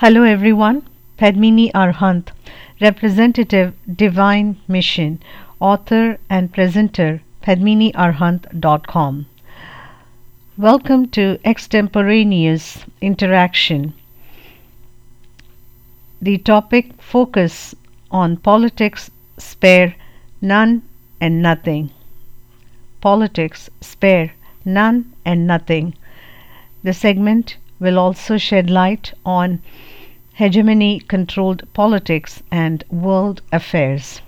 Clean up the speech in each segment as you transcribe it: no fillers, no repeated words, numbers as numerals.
Hello everyone, Padmini Arhant, Representative Divine Mission, author and presenter padminiarhant.com. Welcome to Extemporaneous Interaction. The topic focus on politics spare none and nothing. Politics spare none and nothing. The segment will also shed light on hegemony controlled politics and world affairs.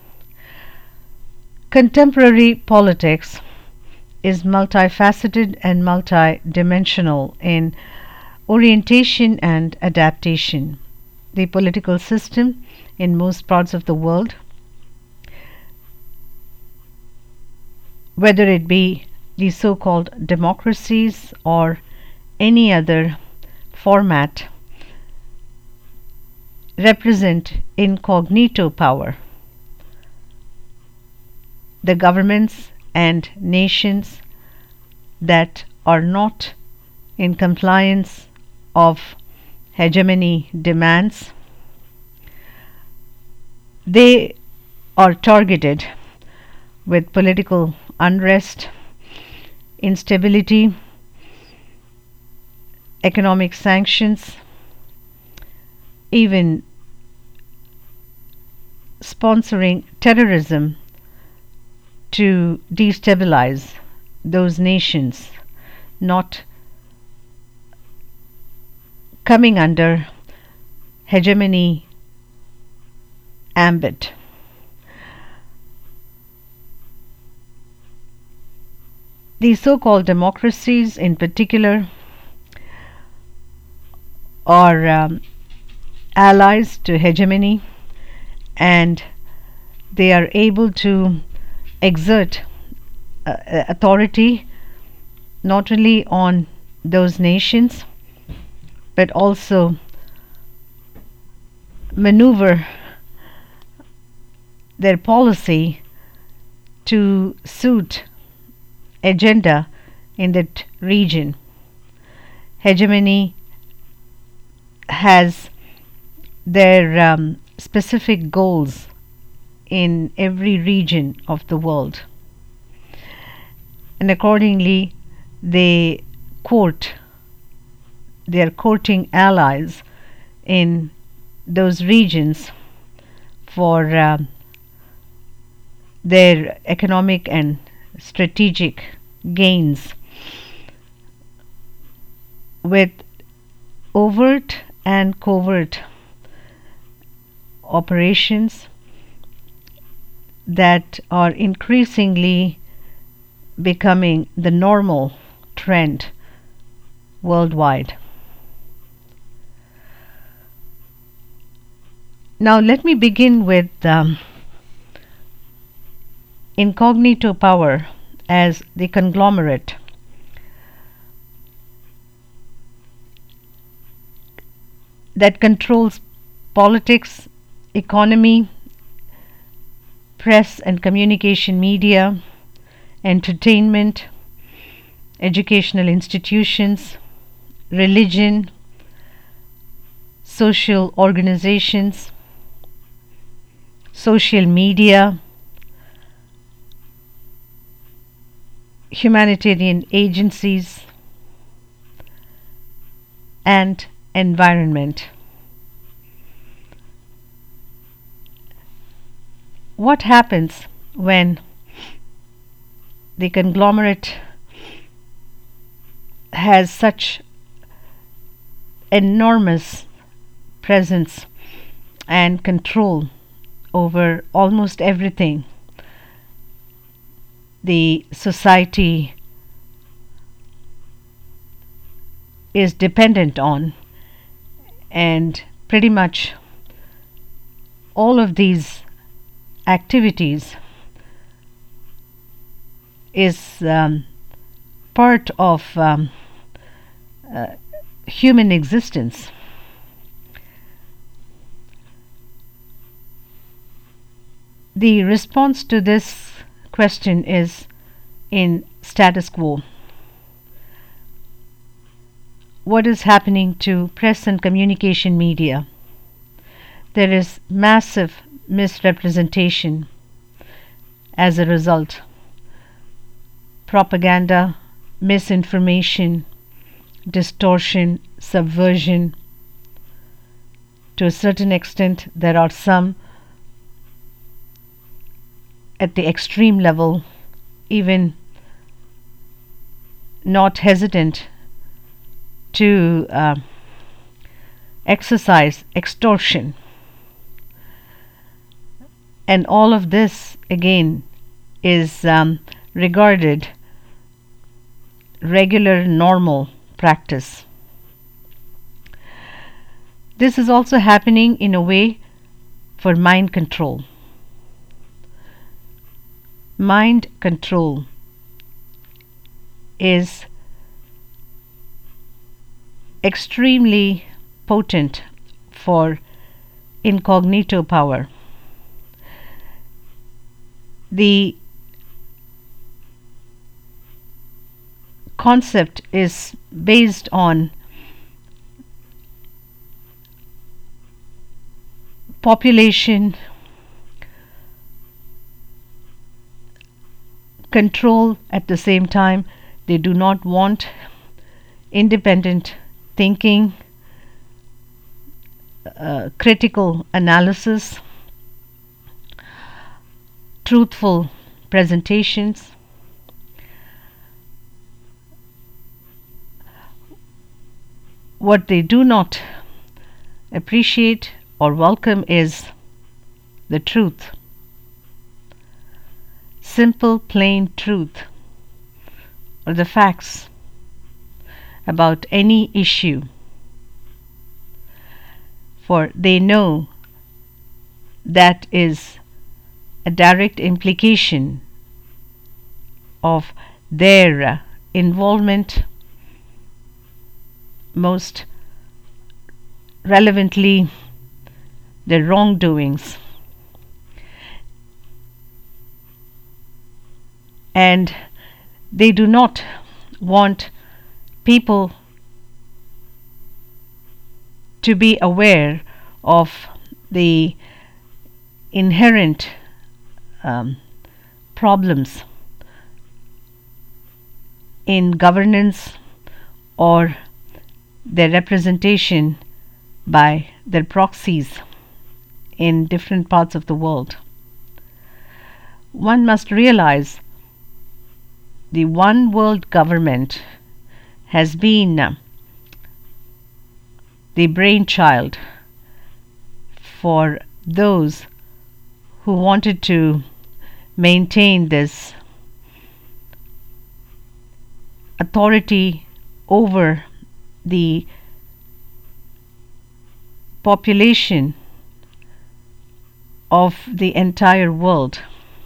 Contemporary politics is multifaceted and multidimensional in orientation and adaptation. The political system in most parts of the world, whether it be the so-called democracies or any other format, represent incognito power. The governments and nations that are not in compliance of hegemony demands, they are targeted with political unrest, instability, economic sanctions, even sponsoring terrorism to destabilize those nations not coming under hegemony ambit. The so-called democracies in particular are allies to hegemony, and they are able to exert authority not only on those nations but also maneuver their policy to suit agenda in that region. Hegemony has their specific goals in every region of the world, and accordingly they are courting allies in those regions for their economic and strategic gains, with overt and covert operations that are increasingly becoming the normal trend worldwide. Now let me begin with incognito power as the conglomerate. That controls politics, economy, press and communication media, entertainment, educational institutions, religion, social organizations, social media, humanitarian agencies, and environment. What happens when the conglomerate has such enormous presence and control over almost everything the society is dependent on, and pretty much all of these activities is part of human existence. The response to this question is in status quo. what is happening to press and communication media. There is massive misrepresentation as a result. Propaganda, misinformation, distortion, subversion. To a certain extent, there are some at the extreme level, even not hesitant to exercise extortion. And all of this, again, is regarded regular, normal practice. This is also happening in a way for mind control. Mind control is extremely potent for incognito power. The concept is based on population control. At the same time, they do not want independent thinking, critical analysis, truthful presentations. What they do not appreciate or welcome is the truth. Simple, plain truth, or the facts about any issue. For they know that is a direct implication of their involvement, most relevantly their wrongdoings. And they do not want people to be aware of the inherent problems in governance or their representation by their proxies in different parts of the world. One must realize the one world government has been the brainchild for those who wanted to maintain this authority over the population of the entire world.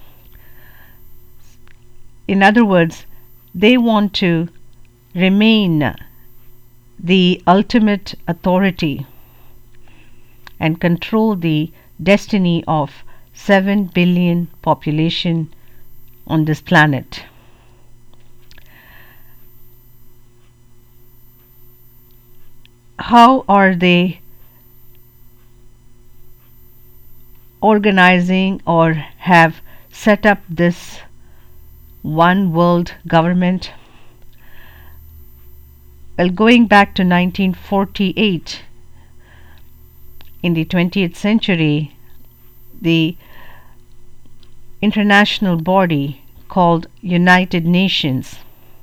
In other words, they want to remain the ultimate authority and control the destiny of 7 billion population on this planet. How are they organizing or have set up this one world government? Well, going back to 1948, in the 20th century, the international body called United Nations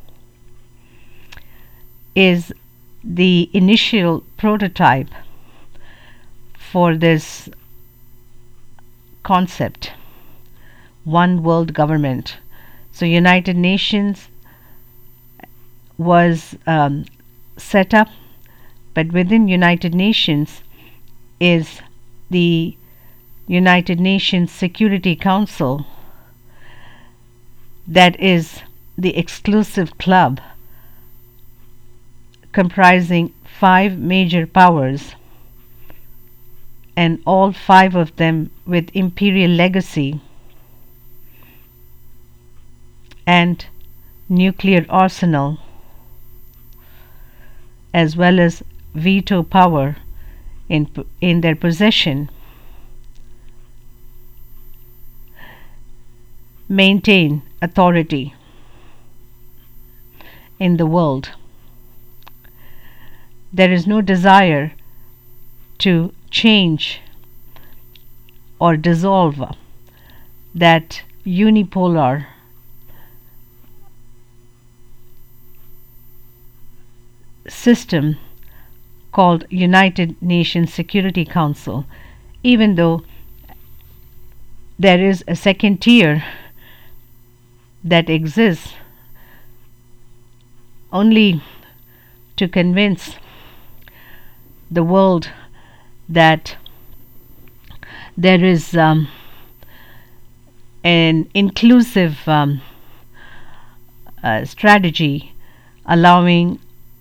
is the initial prototype for this concept, one world government. So United Nations was set up, but within United Nations is the United Nations Security Council, that is the exclusive club comprising 5 major powers, and all 5 of them with imperial legacy and nuclear arsenal. as well as veto power in their possession, maintain authority in the world. There is no desire to change or dissolve that unipolar system called United Nations Security Council, even though there is a second tier that exists only to convince the world that there is an inclusive strategy allowing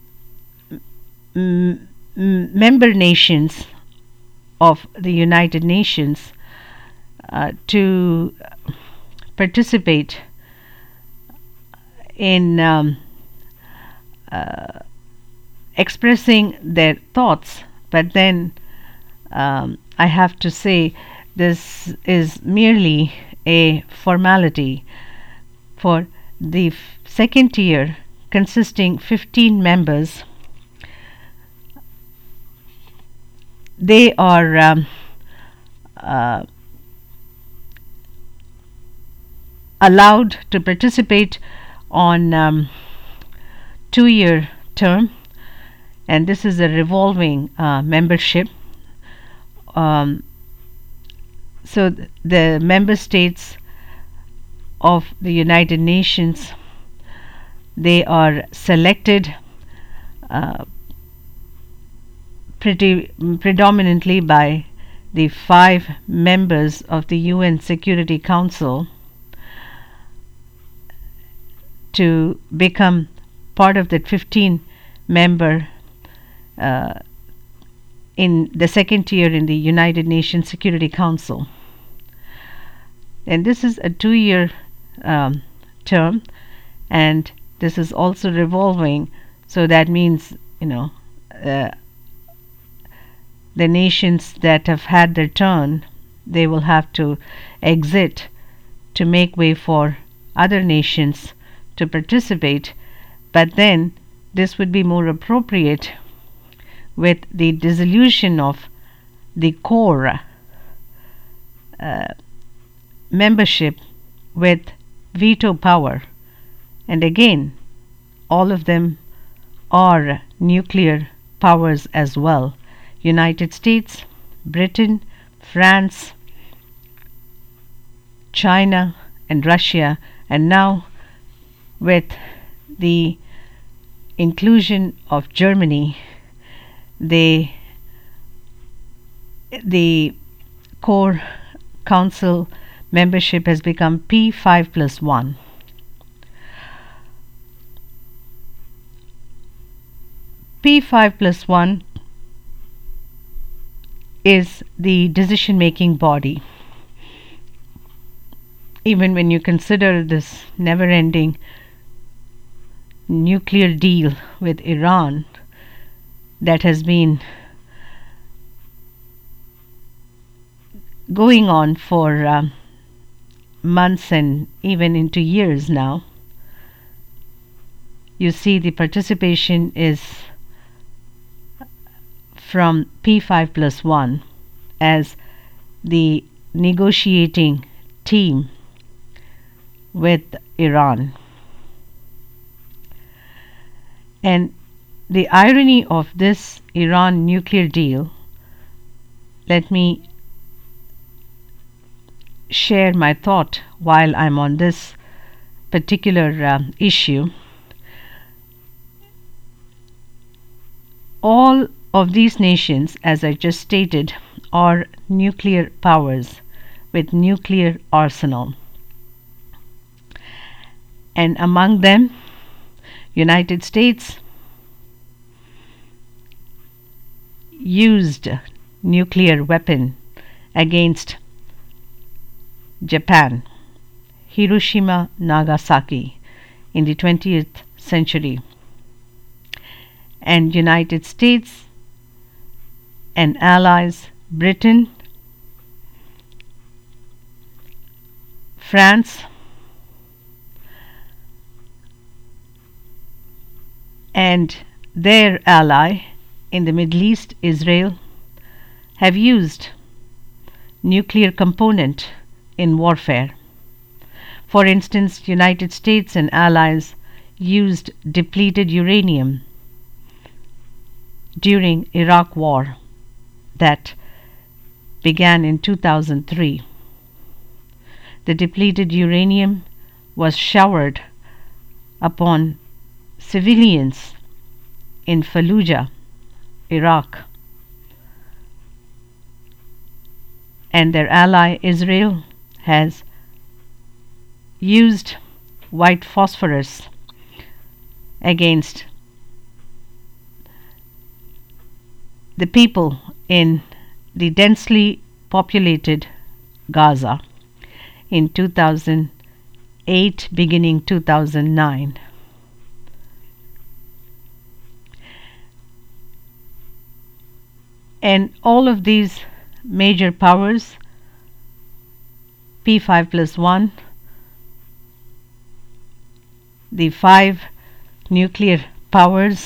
member nations of the United Nations to participate in expressing their thoughts. But then I have to say this is merely a formality for the second tier consisting 15 members. They are allowed to participate on 2-year term, and this is a revolving membership. So the member states of the United Nations, they are selected predominantly by the 5 members of the UN Security Council to become part of that 15 member in the second tier in the United Nations Security Council. And this is a 2-year term, and this is also revolving, so that means the nations that have had their turn, they will have to exit to make way for other nations to participate. But then this would be more appropriate with the dissolution of the core membership with veto power. And again, all of them are nuclear powers as well. United States, Britain, France, China, and Russia, and now with the inclusion of Germany, the core council membership has become P5+1. P5+1 is the decision-making body. Even when you consider this never-ending nuclear deal with Iran that has been going on for months and even into years now, you see the participation is from P5+1 as the negotiating team with Iran. And the irony of this Iran nuclear deal, let me share my thought while I'm on this particular issue. All of these nations, as I just stated, are nuclear powers with nuclear arsenal. And among them, United States used nuclear weapon against Japan, Hiroshima, Nagasaki in the 20th century. and United States and allies Britain, France, and their ally in the Middle East, Israel, have used nuclear component in warfare. For instance, United States and allies used depleted uranium during Iraq war that began in 2003. The depleted uranium was showered upon civilians in Fallujah, Iraq, and their ally Israel has used white phosphorus against the people in the densely populated Gaza in 2008, beginning 2009. And all of these major powers, P5+1, the 5 nuclear powers,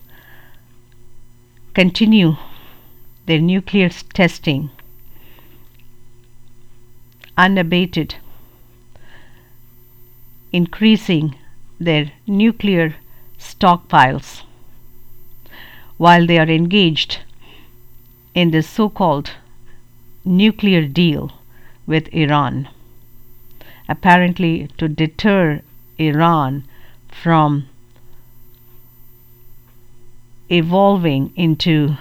continue their nuclear testing unabated, increasing their nuclear stockpiles while they are engaged in the so-called nuclear deal with Iran, apparently to deter Iran from evolving into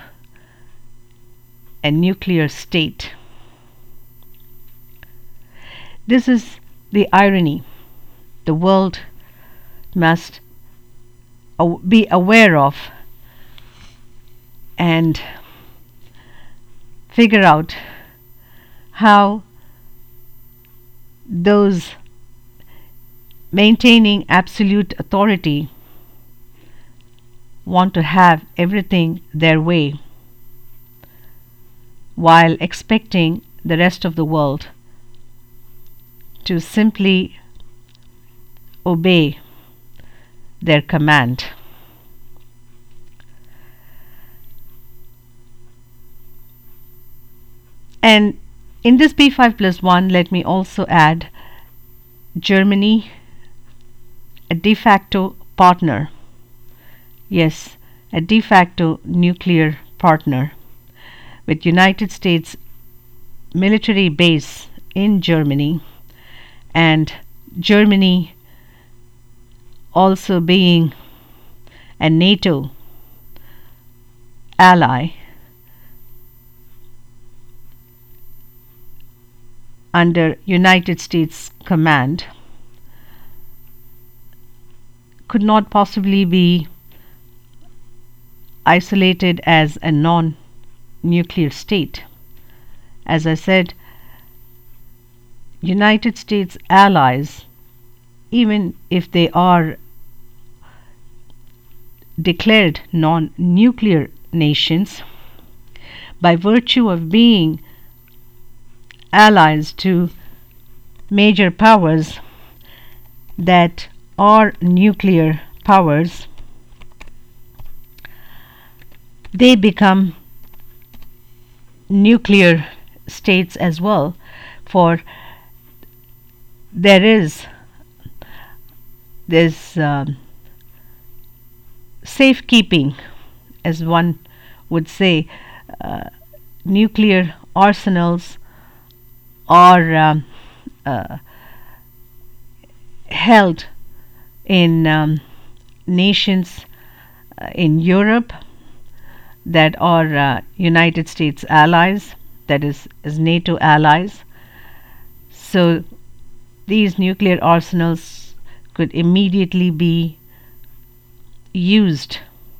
a nuclear state. This is the irony the world must be aware of and figure out how those maintaining absolute authority want to have everything their way while expecting the rest of the world to simply obey their command. And in this P5+1, let me also add Germany, a de facto partner. Yes, a de facto nuclear partner with United States military base in Germany, and Germany also being a NATO ally under United States command, could not possibly be isolated as a non-nuclear state. As I said, United States allies, even if they are declared non-nuclear nations, by virtue of being allies to major powers that are nuclear powers, they become nuclear states as well, for there is this safekeeping, as one would say. Nuclear arsenals are held in nations in Europe that are United States allies, that is, as NATO allies. So these nuclear arsenals could immediately be used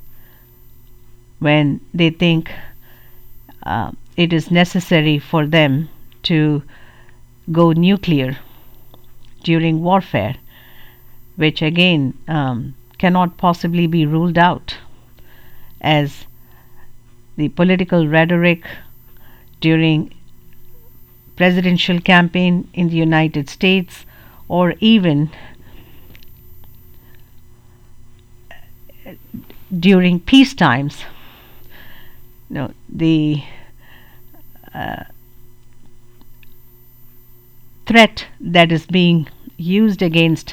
when they think it is necessary for them to go nuclear during warfare, which again cannot possibly be ruled out. as the political rhetoric during presidential campaign in the United States, or even during peace times. The threat that is being used against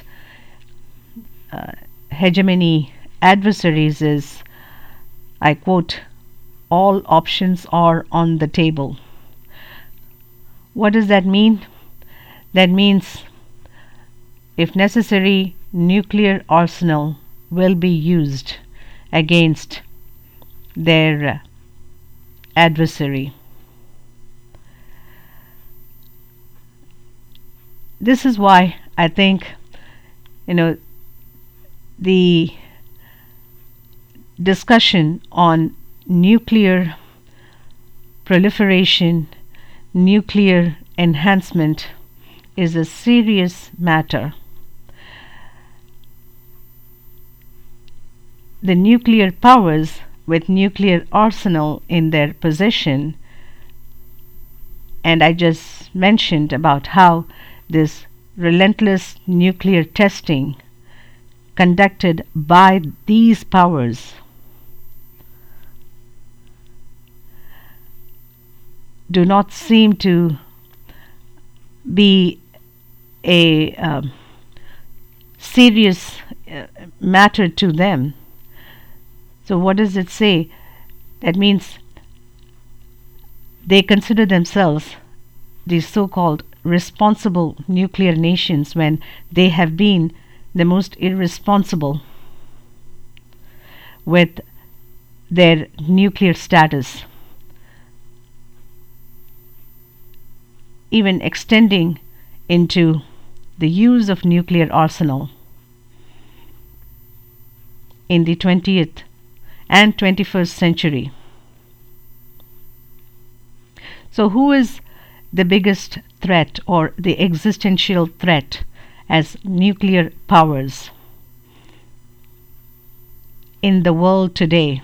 hegemony adversaries is, I quote, all options are on the table. What does that mean? That means, if necessary, nuclear arsenal will be used against their adversary. This is why I think the discussion on nuclear proliferation, nuclear enhancement is a serious matter. The nuclear powers with nuclear arsenal in their possession, and I just mentioned about how this relentless nuclear testing conducted by these powers do not seem to be a serious matter to them. So what does it say? That means they consider themselves the so-called responsible nuclear nations when they have been the most irresponsible with their nuclear status, even extending into the use of nuclear arsenal in the 20th and 21st century. So who is the biggest threat or the existential threat as nuclear powers in the world today?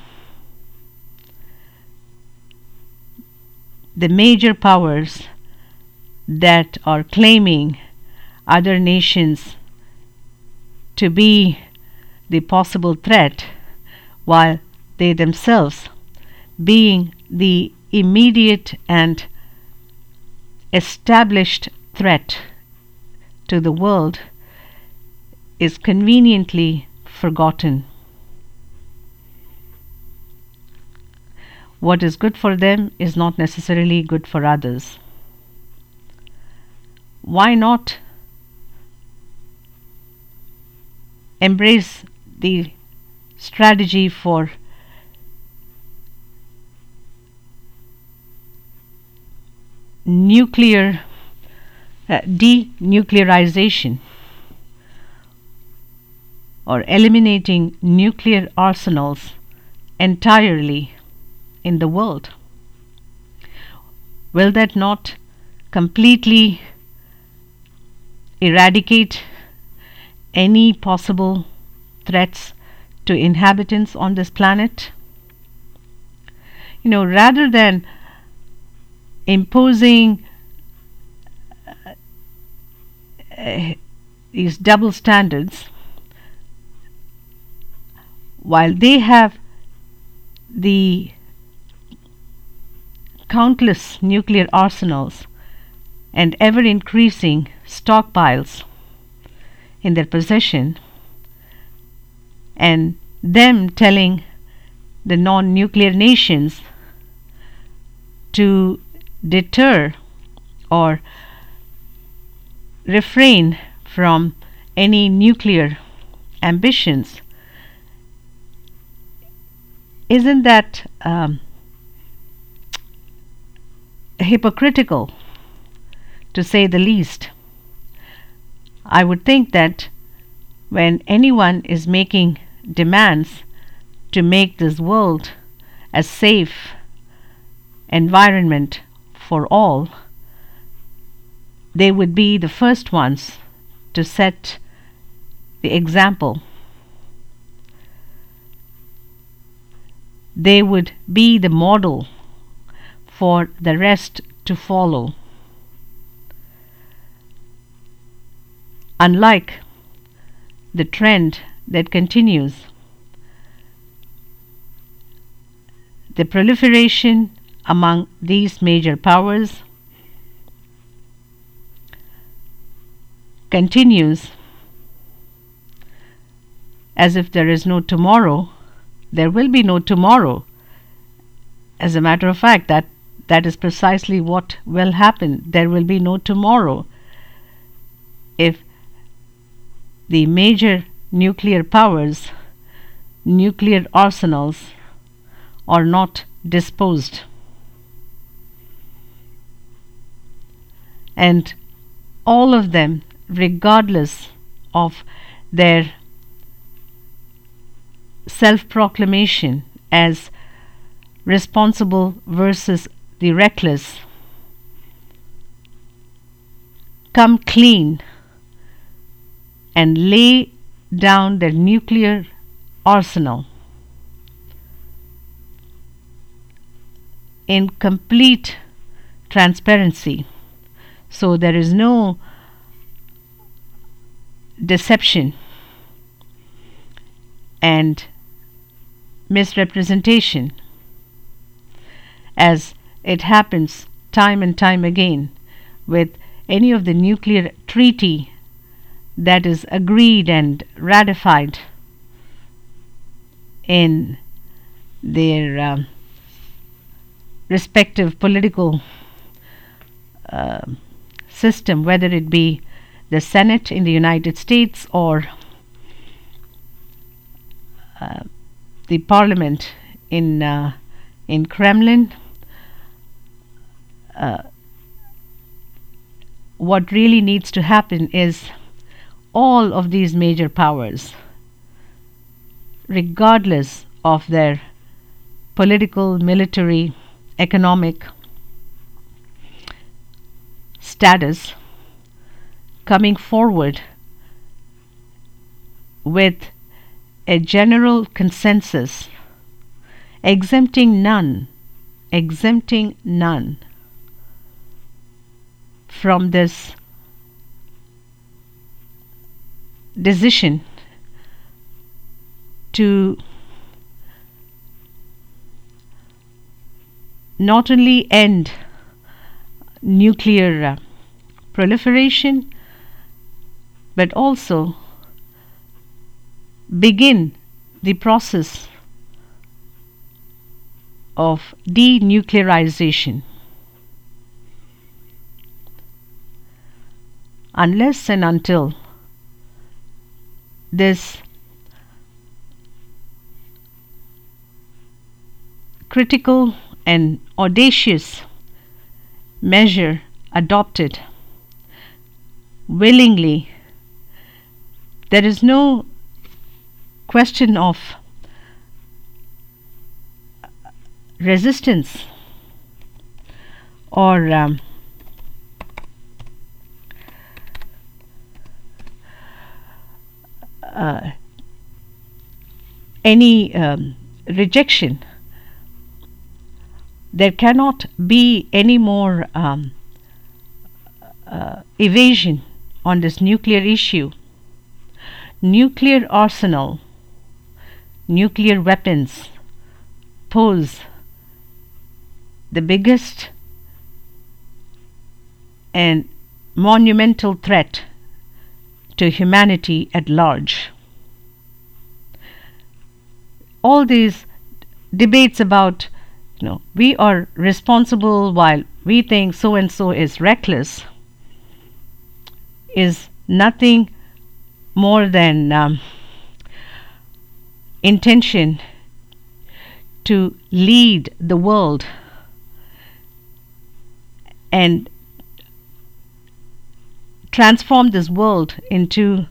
The major powers that are claiming other nations to be the possible threat, while they themselves being the immediate and established threat to the world, is conveniently forgotten. What is good for them is not necessarily good for others. Why not embrace the strategy for nuclear denuclearization, or eliminating nuclear arsenals entirely in the world? Will that not completely eradicate any possible threats to inhabitants on this planet? Rather than imposing these double standards, while they have the countless nuclear arsenals and ever increasing stockpiles in their possession, and them telling the non-nuclear nations to deter or refrain from any nuclear ambitions, isn't that hypocritical, to say the least? I would think that when anyone is making demands to make this world a safe environment for all, they would be the first ones to set the example. they would be the model for the rest to follow. Unlike the trend that continues, the proliferation among these major powers continues as if there is no tomorrow. There will be no tomorrow. As a matter of fact, that is precisely what will happen. There will be no tomorrow if the major nuclear powers, nuclear arsenals, are not disposed. And all of them, regardless of their self-proclamation as responsible versus the reckless, come clean and lay down their nuclear arsenal in complete transparency. So there is no deception and misrepresentation, as it happens time and time again with any of the nuclear treaty that is agreed and ratified in their respective political system, whether it be the Senate in the United States or the Parliament in Kremlin. What really needs to happen is all of these major powers, regardless of their political, military, economic status, coming forward with a general consensus, exempting none from this decision to not only end nuclear proliferation, but also begin the process of denuclearization. Unless and until this critical and audacious measure adopted willingly, there is no question of resistance or any rejection. There cannot be any more evasion on this nuclear issue. Nuclear arsenal, nuclear weapons pose the biggest and monumental threat to humanity at large. All these debates about, we are responsible while we think so and so is reckless is nothing more than intention to lead the world and transform this world into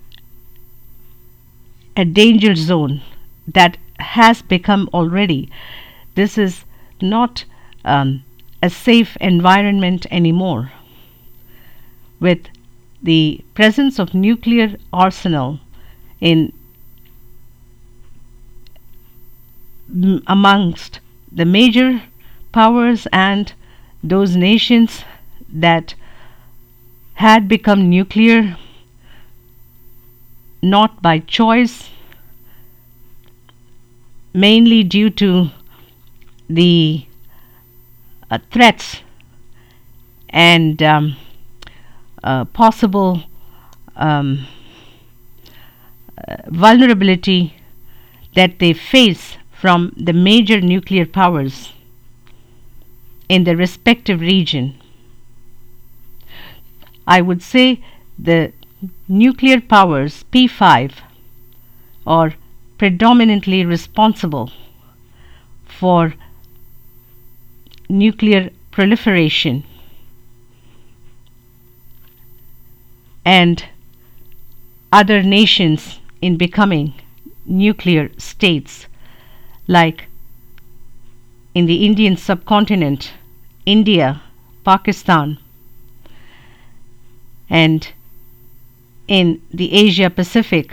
a danger zone that has become already. This is not a safe environment anymore. With the presence of nuclear arsenal in amongst the major powers and those nations that had become nuclear not by choice, mainly due to the threats and possible vulnerability that they face from the major nuclear powers in their respective region. I would say the nuclear powers P5 are predominantly responsible for nuclear proliferation and other nations in becoming nuclear states, like in the Indian subcontinent, India, Pakistan, and in the Asia Pacific,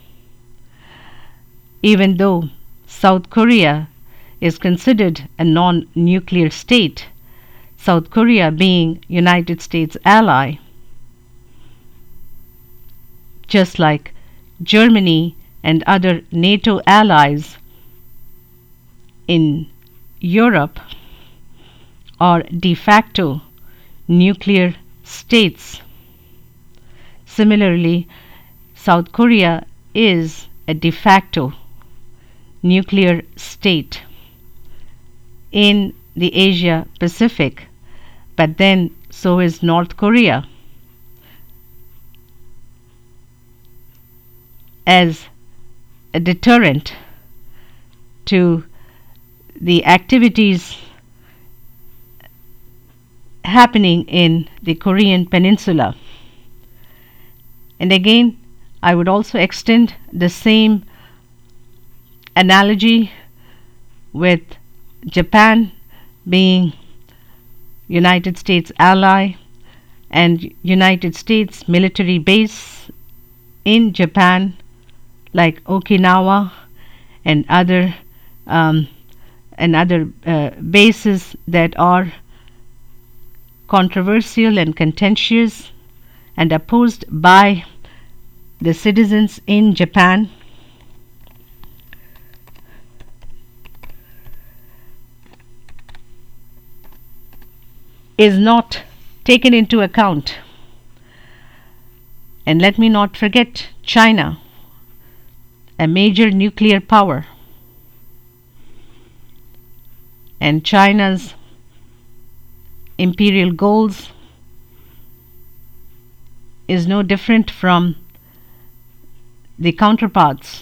even though South Korea is considered a non-nuclear state, South Korea being United States ally, just like Germany and other NATO allies in Europe are de facto nuclear states. Similarly, South Korea is a de facto nuclear state in the Asia Pacific, but then so is North Korea as a deterrent to the activities happening in the Korean Peninsula. And again, I would also extend the same analogy with Japan being United States ally and United States military base in Japan like Okinawa and other bases that are controversial and contentious and opposed by the citizens in Japan. Is not taken into account. And let me not forget China, a major nuclear power, and China's imperial goals is no different from the counterparts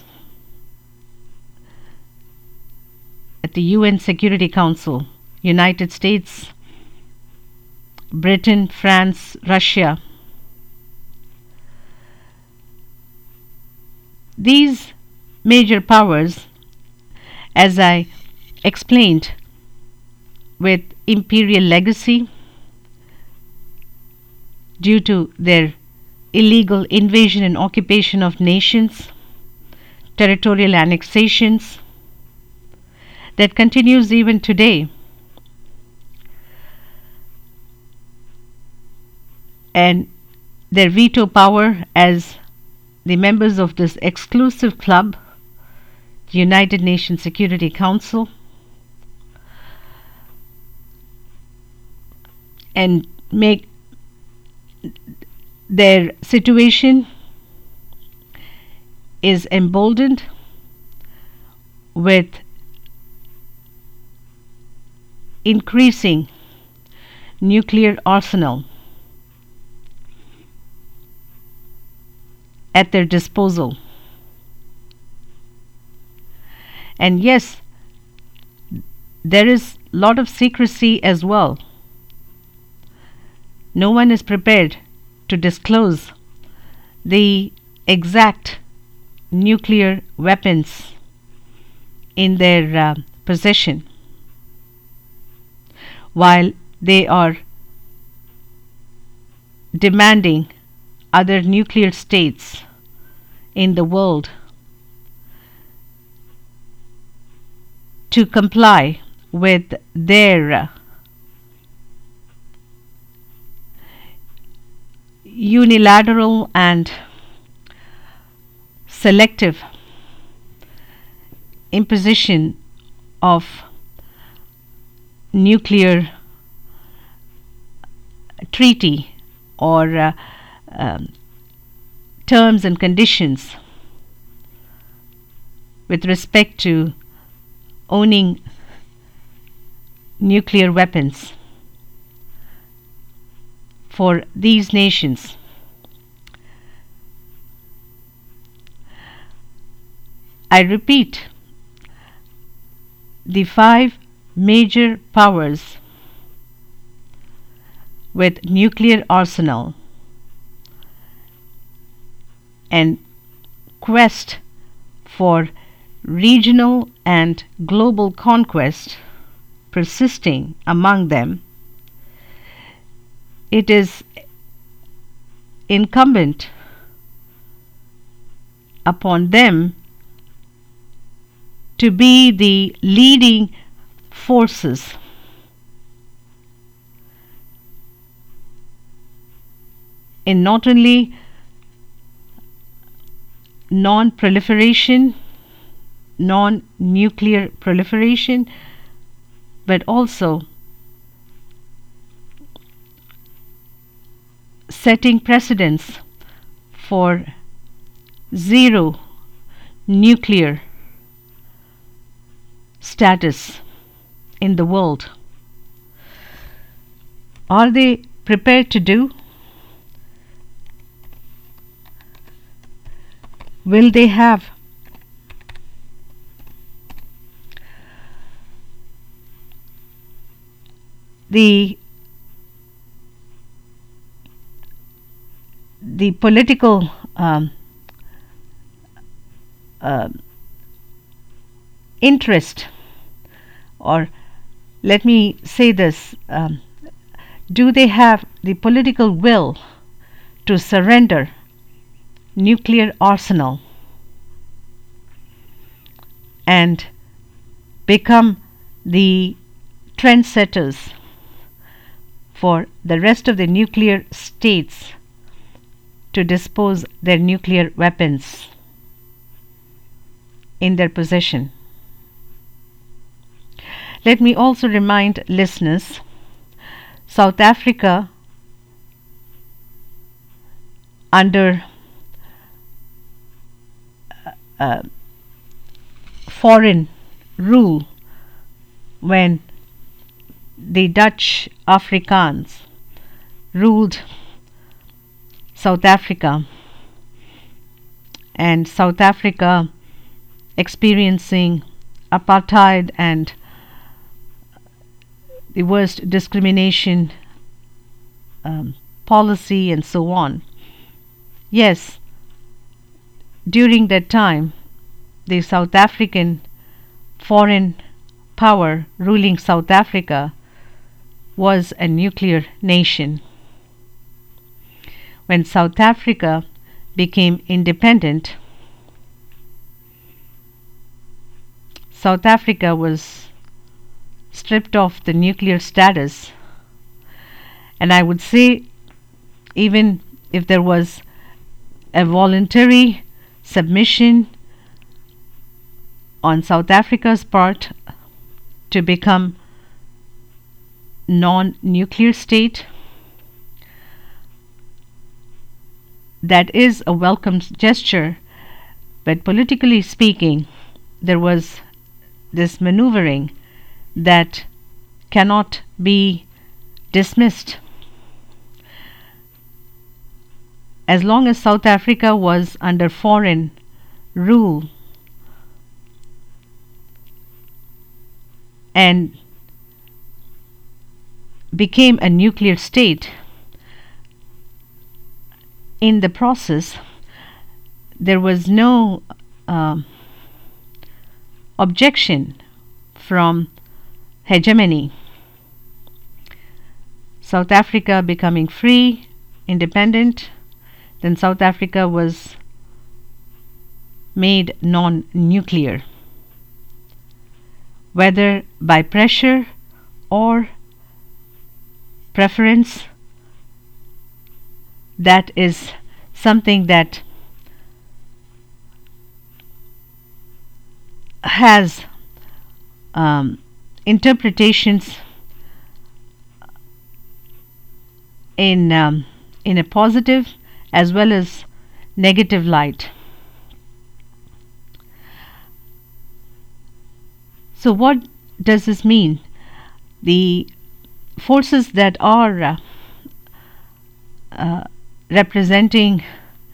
at the UN Security Council, United States, Britain, France, Russia. These major powers, as I explained, with imperial legacy due to their illegal invasion and occupation of nations, territorial annexations, that continues even today. And their veto power as the members of this exclusive club, the United Nations Security Council, and make their situation is emboldened with increasing nuclear arsenal at their disposal. And yes, there is a lot of secrecy as well. No one is prepared to disclose the exact nuclear weapons in their possession, while they are demanding other nuclear states in the world to comply with their unilateral and selective imposition of nuclear treaty or terms and conditions with respect to owning nuclear weapons for these nations. I repeat, the five major powers with nuclear arsenal and quest for regional and global conquest persisting among them, it is incumbent upon them to be the leading forces in not only non-proliferation, non-nuclear proliferation, but also setting precedents for zero nuclear status in the world. Are they prepared to do? Will they have the political interest, or let me say this, do they have the political will to surrender nuclear arsenal and become the trendsetters for the rest of the nuclear states to dispose their nuclear weapons in their possession? Let me also remind listeners, South Africa under foreign rule, when the Dutch Afrikaans ruled South Africa, and South Africa experiencing apartheid and the worst discrimination policy and so on. Yes, during that time, the South African foreign power ruling South Africa was a nuclear nation. When South Africa became independent, South Africa was stripped of the nuclear status, and I would say, even if there was a voluntary submission on South Africa's part to become non-nuclear state, that is a welcome gesture, but politically speaking, there was this maneuvering that cannot be dismissed. As long as South Africa was under foreign rule and became a nuclear state, in the process there was no objection from hegemony. South Africa becoming free, independent, then South Africa was made non-nuclear. whether by pressure or preference. That is something that has interpretations in a positive as well as negative light. So, what does this mean? The forces that are representing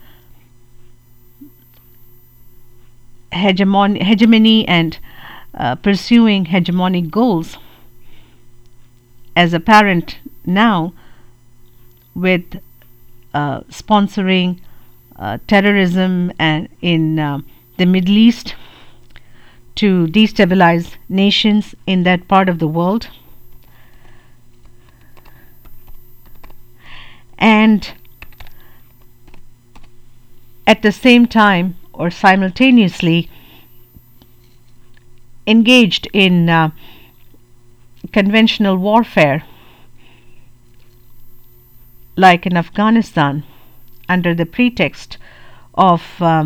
hegemony and pursuing hegemonic goals, as apparent now with sponsoring terrorism and in the Middle East to destabilize nations in that part of the world, and at the same time or simultaneously engaged in conventional warfare like in Afghanistan under the pretext of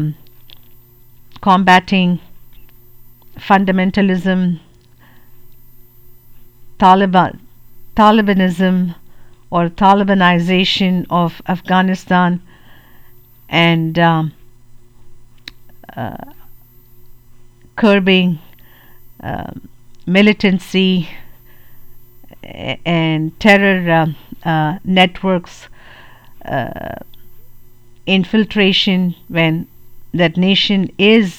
combating fundamentalism, Talibanism or Talibanization of Afghanistan, and curbing militancy and terror networks, infiltration when that nation is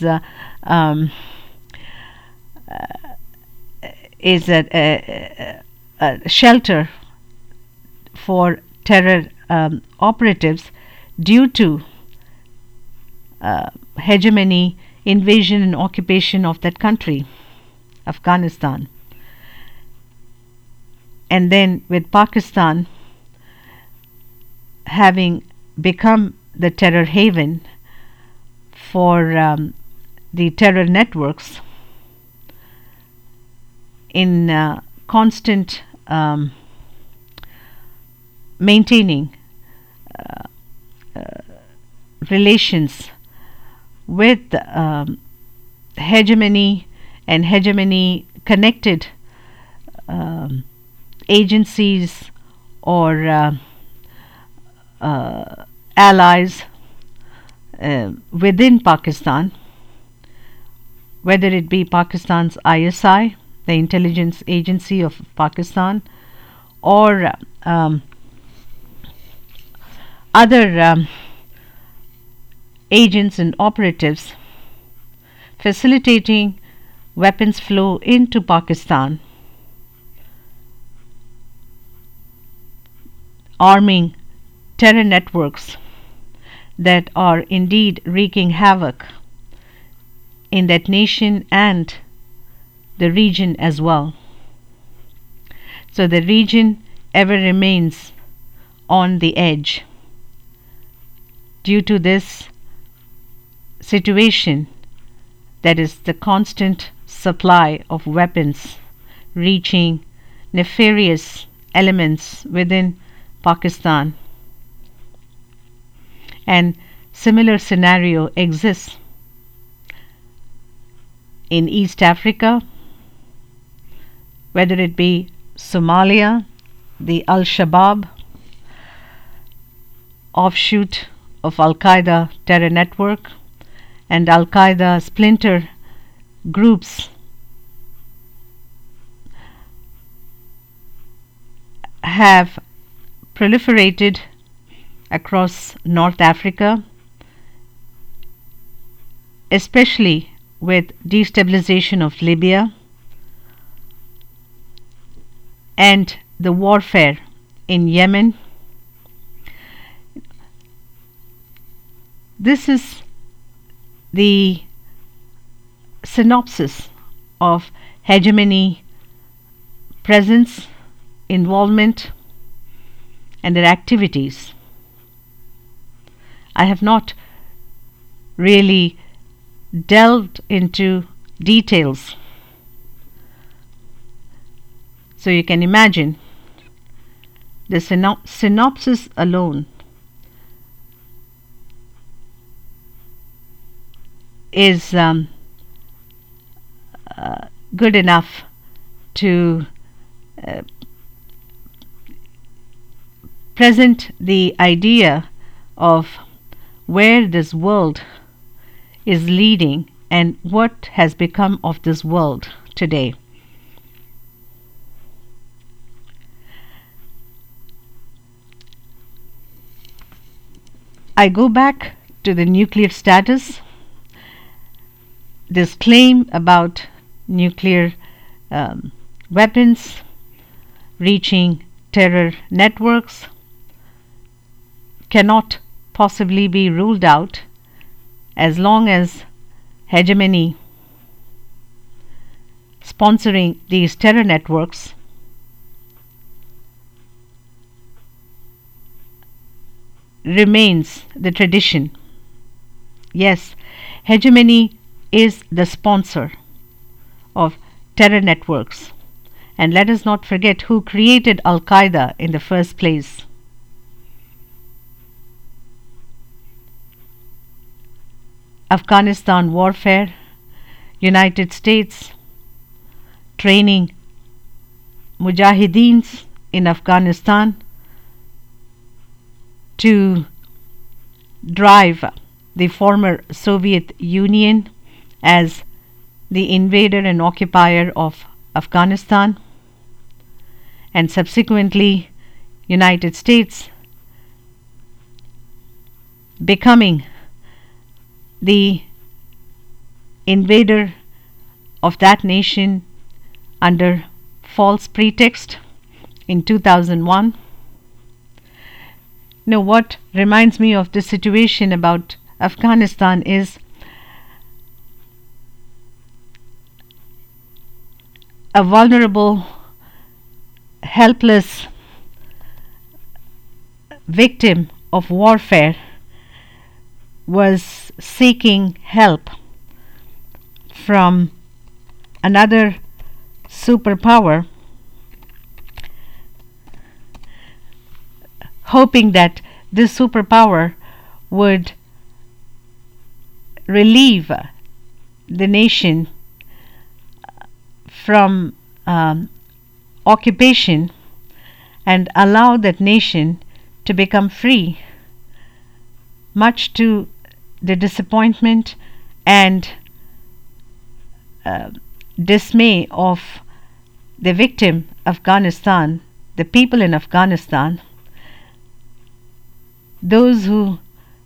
a shelter for terror operatives due to hegemony, invasion and occupation of that country, Afghanistan. And then with Pakistan having become the terror haven for the terror networks in constant maintaining relations with hegemony and hegemony connected agencies or allies within Pakistan, whether it be Pakistan's ISI, the intelligence agency of Pakistan, or other agents and operatives facilitating weapons flow into Pakistan, arming terror networks that are indeed wreaking havoc in that nation and the region as well. So the region ever remains on the edge due to this situation, that is the constant supply of weapons reaching nefarious elements within Pakistan. And similar scenario exists in East Africa, whether it be Somalia, the Al-Shabaab offshoot of Al-Qaeda terror network, and Al-Qaeda splinter groups have proliferated across North Africa, especially with destabilization of Libya and the warfare in Yemen. This is the synopsis of hegemony, presence, involvement, and their activities. I have not really delved into details So you can imagine the synopsis alone is good enough to present the idea of where this world is leading and what has become of this world today. I go back to the nuclear status. This claim about nuclear weapons reaching terror networks cannot possibly be ruled out as long as hegemony sponsoring these terror networks remains the tradition. Yes, hegemony is the sponsor of terror networks. And let us not forget who created Al Qaeda in the first place. Afghanistan warfare, United States training mujahideens in Afghanistan to drive the former Soviet Union as the invader and occupier of Afghanistan, and subsequently United States becoming the invader of that nation under false pretext in 2001. What reminds me of this situation about Afghanistan is a vulnerable, helpless victim of warfare was seeking help from another superpower, hoping that this superpower would relieve the nation from occupation and allow that nation to become free, much to the disappointment and dismay of the victim, Afghanistan, the people in Afghanistan, those who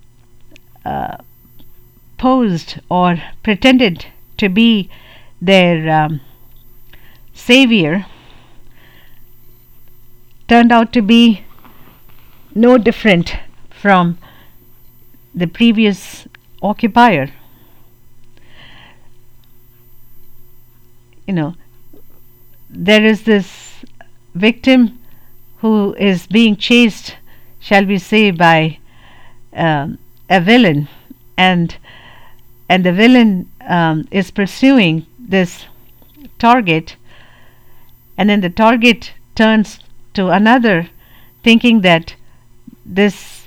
posed or pretended to be their savior turned out to be no different from the previous occupier. There is this victim who is being chased, shall we say, by a villain, and the villain is pursuing this target, and then the target turns to another, thinking that this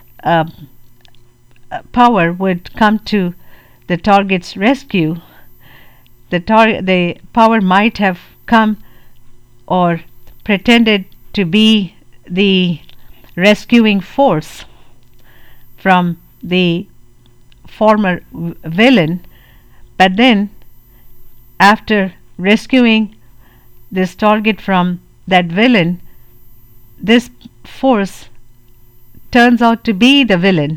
power would come to the target's rescue. The power might have come or pretended to be the rescuing force from the former villain, but then after rescuing this target from that villain, this force turns out to be the villain,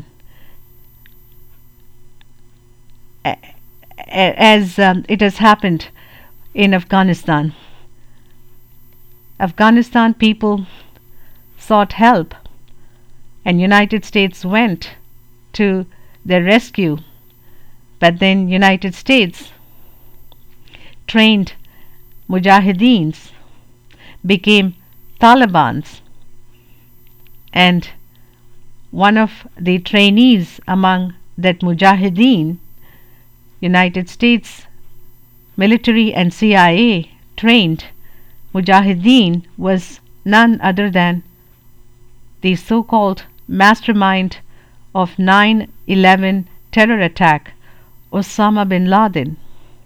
as it has happened in Afghanistan. Afghanistan people sought help, and United States went to their rescue, but then United States trained mujahideens, became Talibans, and one of the trainees among that mujahideen, United States military and CIA trained Mujahideen was none other than the so-called mastermind of 9/11 terror attack, Osama bin Laden.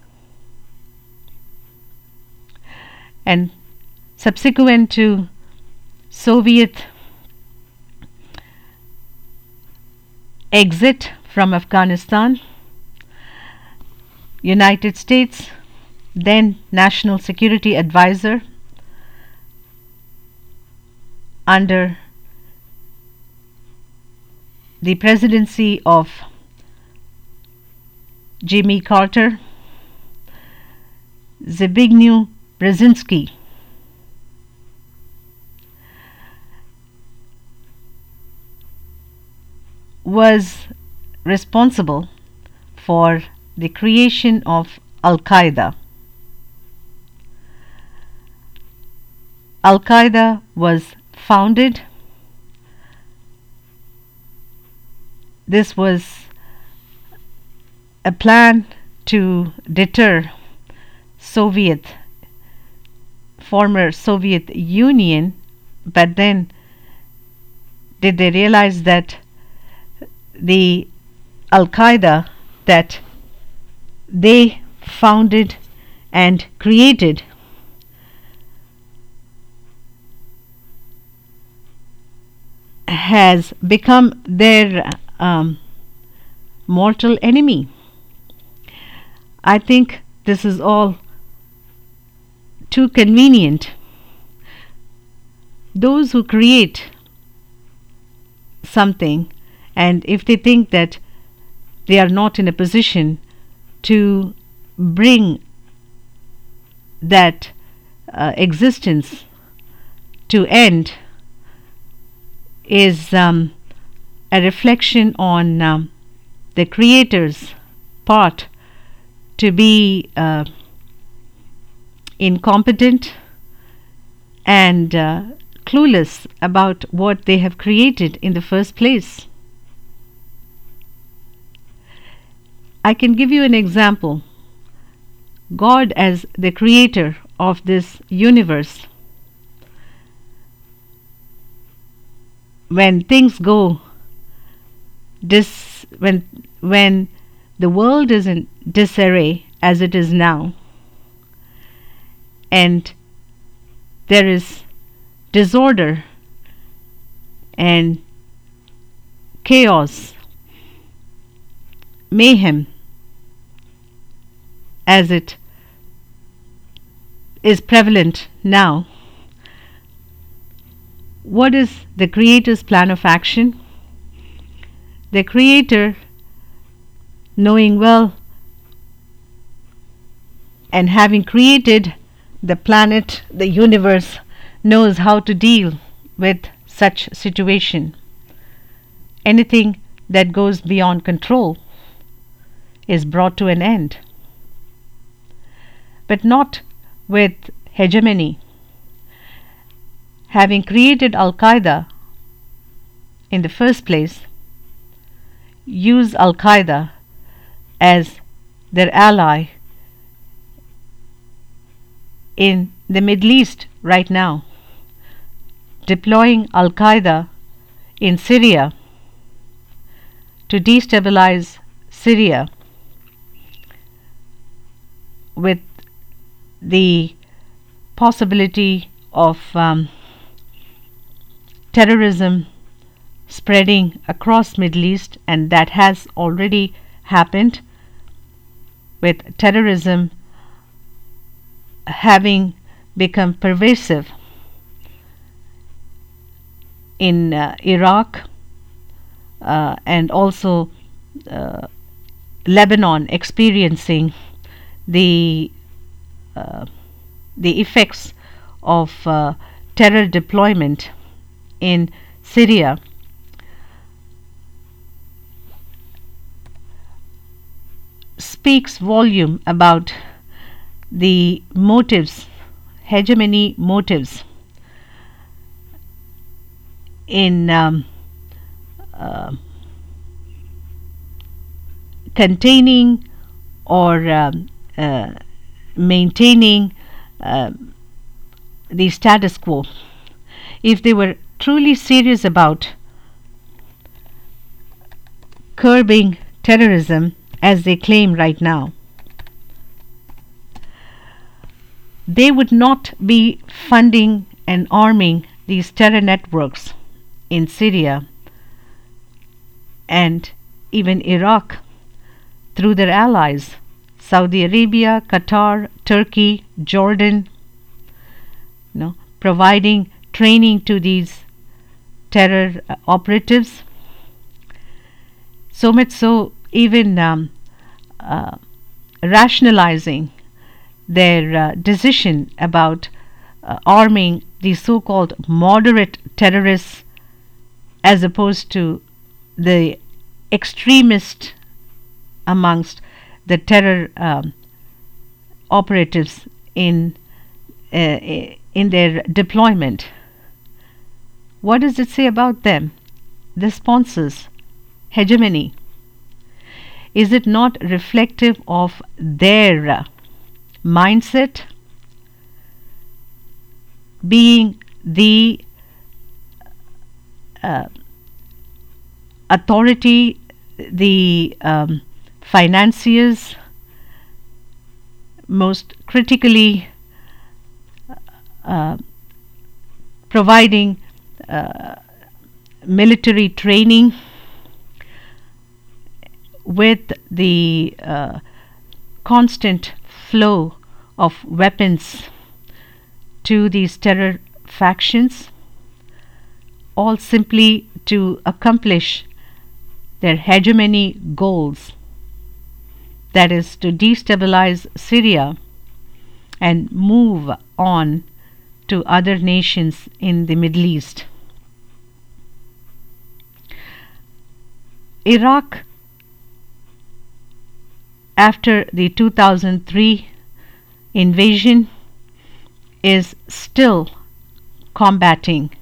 And subsequent to Soviet exit from Afghanistan, United States then National Security Advisor under the presidency of Jimmy Carter, Zbigniew Brzezinski, was responsible for the creation of Al-Qaeda. Al-Qaeda was founded. This was a plan to deter former Soviet Union, but then did they realize that the Al-Qaeda that they founded and created has become their mortal enemy. I think this is all too convenient. Those who create something, and if they think that they are not in a position to bring that existence to end, is a reflection on the creator's part to be incompetent and clueless about what they have created in the first place. I can give you an example. God, as the creator of this universe, when things go when the world is in disarray as it is now, and there is disorder and chaos, mayhem, as it is prevalent now, what is the Creator's plan of action? The Creator, knowing well and having created the planet, the universe, knows how to deal with such situation. Anything that goes beyond control is brought to an end, but not with hegemony. Having created Al-Qaeda in the first place, use Al-Qaeda as their ally in the Middle East right now, deploying Al-Qaeda in Syria to destabilize Syria with the possibility of terrorism spreading across Middle East, and that has already happened, with terrorism having become pervasive in Iraq and also Lebanon, experiencing the effects of terror deployment in Syria. Speaks volume about the motives, hegemony motives in containing or maintaining the status quo, if they were truly serious about curbing terrorism as they claim right now, they would not be funding and arming these terror networks in Syria and even Iraq through their allies, Saudi Arabia, Qatar, Turkey, Jordan, providing training to these terror operatives. So much so, even rationalizing their decision about arming the so-called moderate terrorists as opposed to the extremist amongst the terror operatives in their deployment. What does it say about them? The sponsors' hegemony. Is it not reflective of their mindset, being the authority, the financiers, most critically providing military training with the constant flow of weapons to these terror factions, all simply to accomplish their hegemony goals, that is, to destabilize Syria and move on to other nations in the Middle East. Iraq, after the 2003 invasion, is still combating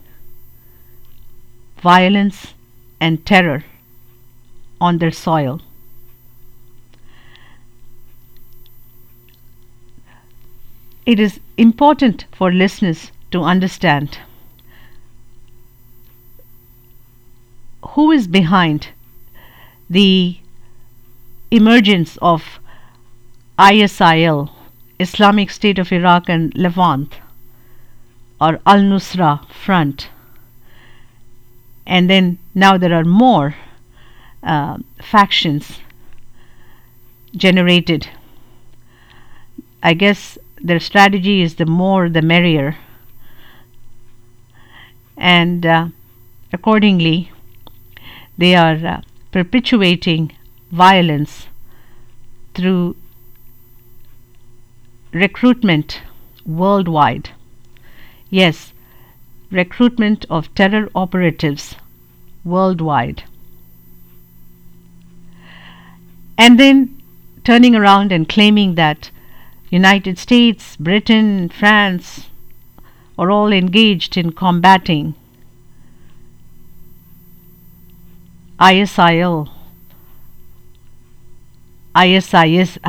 violence and terror on their soil. It is important for listeners to understand who is behind the emergence of ISIL, Islamic State of Iraq and Levant, or Al-Nusra Front. And then now there are more factions generated. I guess their strategy is the more the merrier, and accordingly they are perpetuating violence through recruitment worldwide. Yes, recruitment of terror operatives worldwide. And then turning around and claiming that United States, Britain, France are all engaged in combating ISIL, ISIS,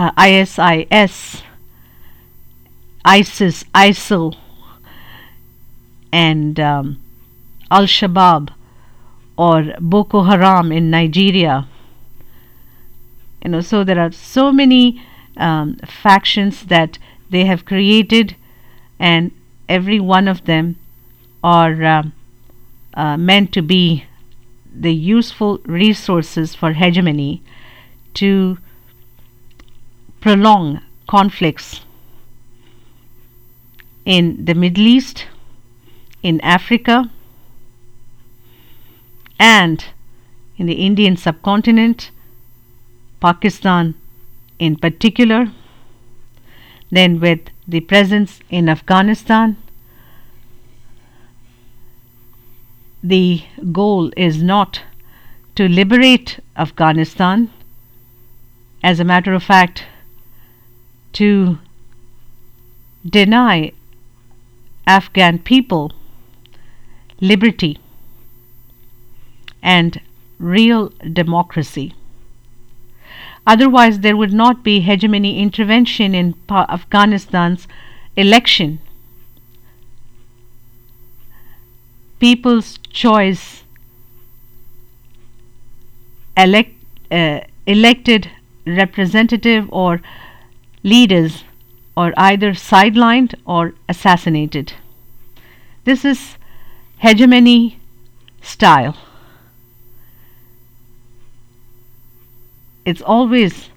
ISIS, ISIL, and Al-Shabaab or Boko Haram in Nigeria. So there are so many factions that they have created, and every one of them are meant to be the useful resources for hegemony to prolong conflicts in the Middle East, in Africa, and in the Indian subcontinent, Pakistan in particular, then with the presence in Afghanistan. The goal is not to liberate Afghanistan. As a matter of fact, to deny Afghan people liberty and real democracy. Otherwise, there would not be hegemony intervention in Afghanistan's election. people's choice elected representative or leaders are either sidelined or assassinated. This is hegemony style. It's always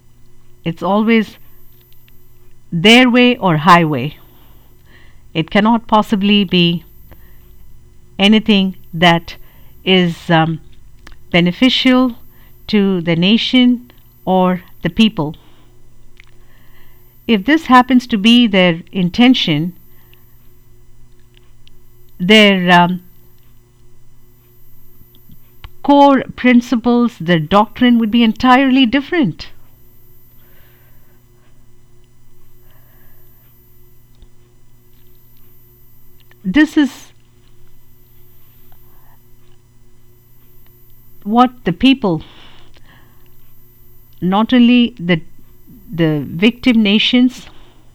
their way or highway. It cannot possibly be anything that is beneficial to the nation or the people. If this happens to be their intention, their core principles, their doctrine would be entirely different. This is what the people, not only the victim nations,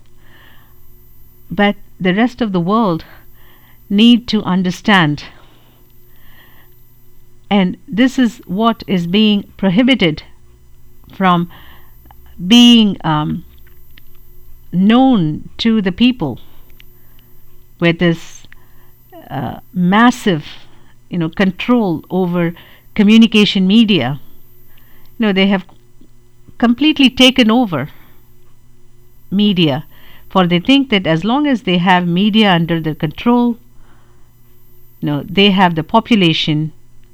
but the rest of the world need to understand. And this is what is being prohibited from being known to the people with this massive control over communication media. They have completely taken over media, for they think that as long as they have media under their control, they have the population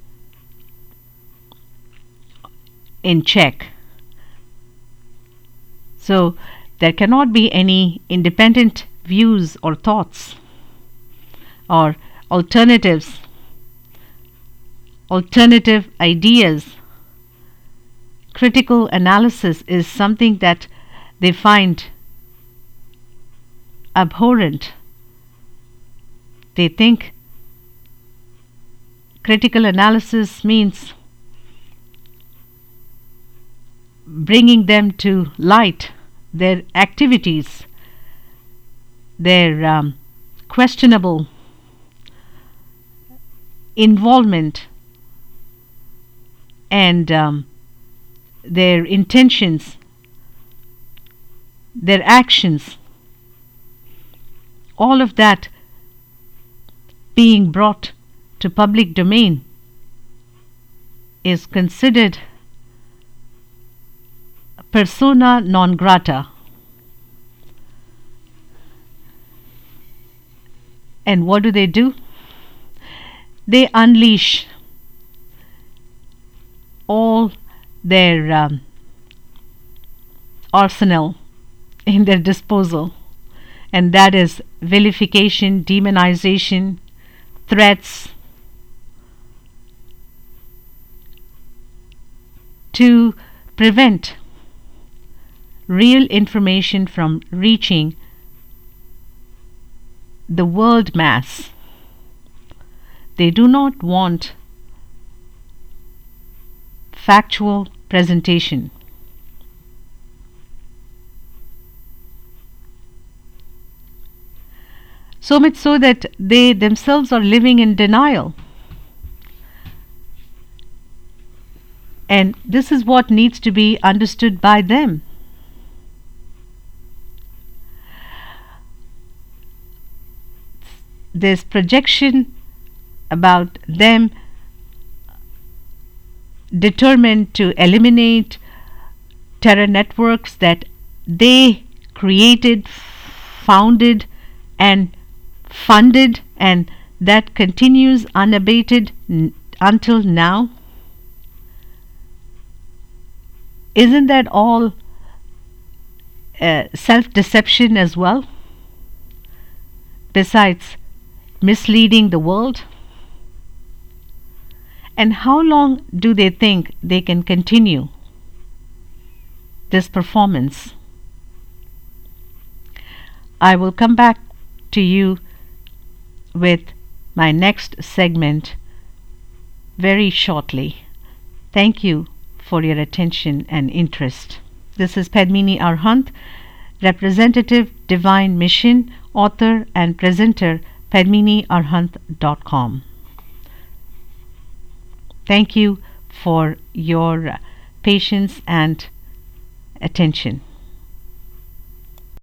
in check. So there cannot be any independent views or thoughts or alternative ideas. Critical analysis is something that they find abhorrent. They think critical analysis means bringing them to light their activities, their questionable involvement, and their intentions, their actions, all of that being brought to public domain is considered persona non grata. And what do? They unleash all their arsenal in their disposal, and that is vilification, demonization, threats, to prevent real information from reaching the world mass. They do not want factual presentation. So much so that they themselves are living in denial. And this is what needs to be understood by them. This projection about them determined to eliminate terror networks that they created, founded, and funded, and that continues unabated until now. Isn't that all self-deception as well? Besides misleading the world? And how long do they think they can continue this performance? I will come back to you with my next segment very shortly. Thank you for your attention and interest. This is Padmini Arhant, Representative Divine Mission, author and presenter, PadminiArhant.com. Thank you for your patience and attention.